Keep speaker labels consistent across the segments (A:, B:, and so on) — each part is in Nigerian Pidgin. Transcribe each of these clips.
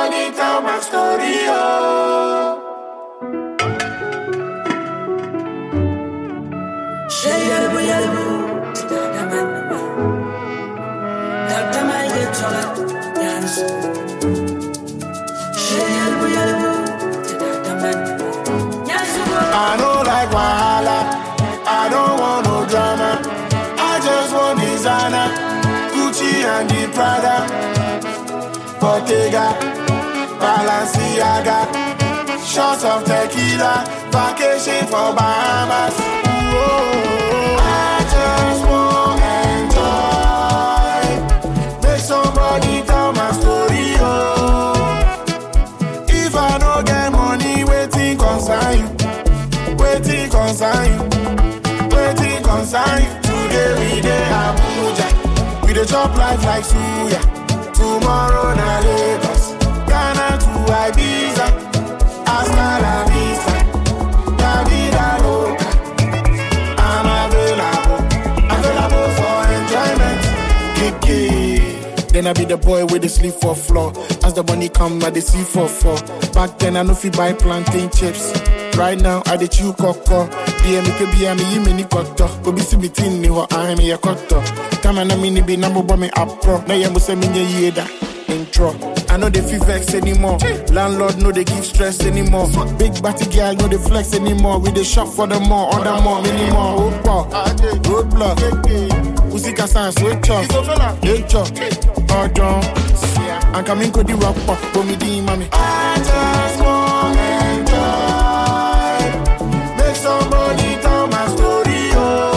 A: somebody tell my story, oh. I don't like wahala, I don't want no drama. I just want designer, Gucci and the Prada, Bottega, Balenciaga, shots of tequila, vacation for Bahamas. Whoa, I just want enjoy. Make somebody tell my story, oh. If I don't get money, waiting concern you. Waiting concern you, waiting concern you. Today we dey Abuja, we dey chop life like suya. Tomorrow na Lagos, Ghana to Ibiza, hasta la vista, la vida loca. I'm available for enjoyment. Kiki. Then I be the boy with the sleep for floor. As the money come, I dey see for four. Back then I no fit buy plantain chips. Right now, I dey chew cocoa. DMK me mini koto. Obi si bitin ni ho I me a koto. Kama na mini be number bomb me up pro. Na ye mo se me nye yeda intro. I know they feel vex anymore. Landlord no they give stress anymore. Big batty girl no they flex anymore. We dey shop for the more, order more, mini more. Roadblock. Usika san switch off. Nature. Pardon. I'm coming to the rock pop. For me di mami. I just want enjoy. Somebody tell my story,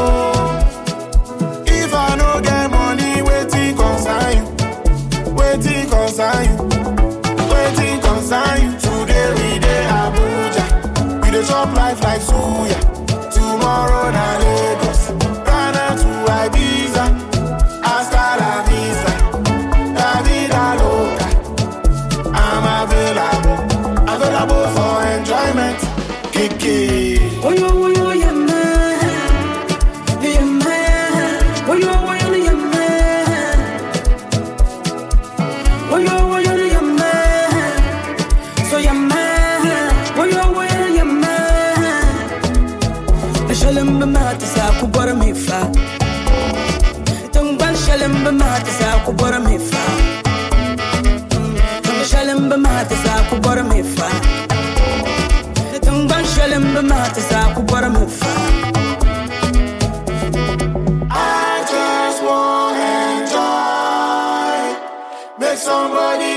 A: oh. If I no get money, waiting concern you. Waiting concern you. Waiting concern you. Today we dey Abuja, we dey chop life like suya. Tomorrow na Lagos, Ghana to Ibiza, hasta la vista, la vida loca. I'm available for enjoyment. Kiki.
B: Oh yo, yeah man, yeah man. Oh yo, yeah man. Oh yo, yeah man. So yeah man. Oh yo, yeah man. Shalom b'mat sa kubara mi fa. Tungban shalom b'mat sa kubara mi fa. Shalom b'mat sa kubara mi fa.
A: I just want enjoy. Make somebody